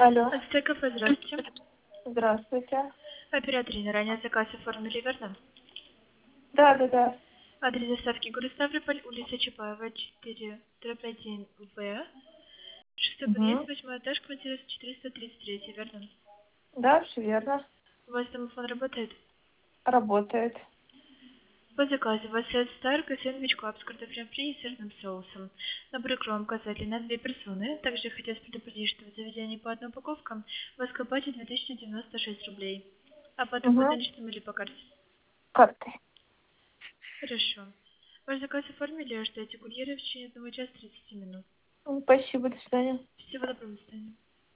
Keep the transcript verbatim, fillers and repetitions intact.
Алло. Ацтеков, здравствуйте. Здравствуйте. Оператор ранее заказ оформили, верно? Да, да, да. Адрес доставки город Ставрополь, улица Чапаева, четыре, дробь один В. Шестой подъезд, Угу. восьмой этаж, квартира четыреста тридцать три, верно? Да, все верно. У вас домофон работает? Работает. По заказу у вас стоит старка сэндвич клаб с картофелем фри и сырным соусом. Набор кром указали на две персоны. Также хотелось предупредить, что в заведении по одной упаковкам у вас к оплате две тысячи девяносто шесть рублей. Оплата будет Угу. наличными или по карте? Картой. Хорошо. Ваш заказ оформили, ждете курьера в течение одного часа тридцати минут. Спасибо, до свидания. Всего доброго, до свидания.